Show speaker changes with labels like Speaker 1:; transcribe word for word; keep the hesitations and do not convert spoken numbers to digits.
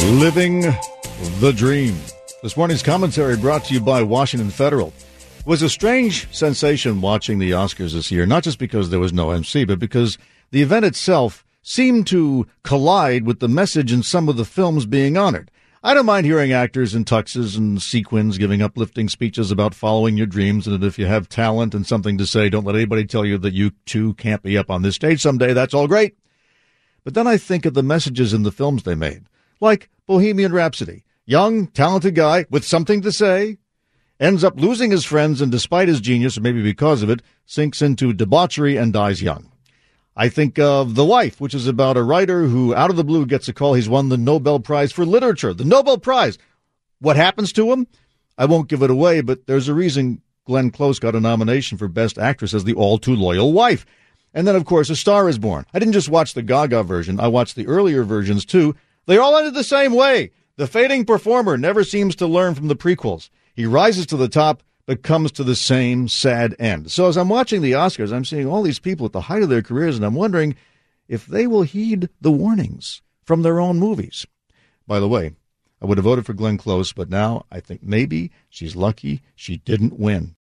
Speaker 1: Living the Dream. This morning's commentary brought to you by Washington Federal. It was a strange sensation watching the Oscars this year, not just because there was no M C, but because the event itself seemed to collide with the message in some of the films being honored. I don't mind hearing actors in tuxes and sequins giving uplifting speeches about following your dreams, and that if you have talent and something to say, don't let anybody tell you that you too can't be up on this stage someday. That's all great. But then I think of the messages in the films they made, like Bohemian Rhapsody. Young, talented guy with something to say, ends up losing his friends, and despite his genius, or maybe because of it, sinks into debauchery and dies young. I think of The Wife, which is about a writer who, out of the blue, gets a call he's won the Nobel Prize for Literature. The Nobel Prize! What happens to him? I won't give it away, but there's a reason Glenn Close got a nomination for Best Actress as the all-too-loyal wife. And then, of course, A Star is Born. I didn't just watch the Gaga version. I watched the earlier versions, too. They all ended the same way. The fading performer never seems to learn from the prequels. He rises to the top, but comes to the same sad end. So as I'm watching the Oscars, I'm seeing all these people at the height of their careers, and I'm wondering if they will heed the warnings from their own movies. By the way, I would have voted for Glenn Close, but now I think maybe she's lucky she didn't win.